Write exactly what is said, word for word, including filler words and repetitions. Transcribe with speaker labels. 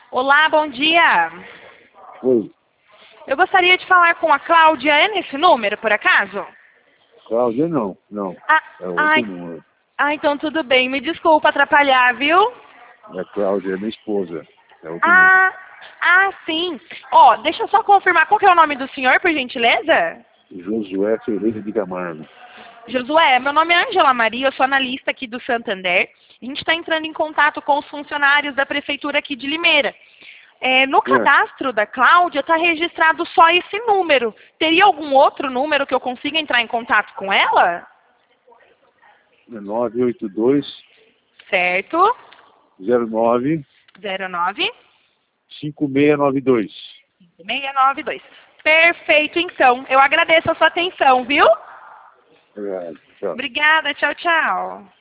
Speaker 1: Olá, bom dia.
Speaker 2: Oi,
Speaker 1: Eu gostaria de falar com a Cláudia. É nesse número, por acaso?
Speaker 2: Cláudia não, não.
Speaker 1: Ah,
Speaker 2: É outro
Speaker 1: ai,
Speaker 2: número.
Speaker 1: ah, então tudo bem. Me desculpa atrapalhar, viu?
Speaker 2: A Cláudia é minha esposa. É outro número.
Speaker 1: Ah, ah, sim. Ó, deixa eu só confirmar. Qual que é o nome do senhor, por gentileza?
Speaker 2: Josué Ferreira de Camargo.
Speaker 1: Josué, meu nome é Ângela Maria, eu sou analista aqui do Santander. A gente está entrando em contato com os funcionários da prefeitura aqui de Limeira. É, no
Speaker 2: É,
Speaker 1: cadastro da Cláudia está registrado só esse número. Teria algum outro número que eu consiga entrar em contato com ela?
Speaker 2: é nove oito dois,
Speaker 1: Certo.
Speaker 2: zero nove,
Speaker 1: zero nove
Speaker 2: cinco seis nove dois.
Speaker 1: seis nove dois. Perfeito, então. Eu agradeço a sua atenção, viu?
Speaker 2: Obrigado. Tchau.
Speaker 1: Obrigada, tchau, tchau.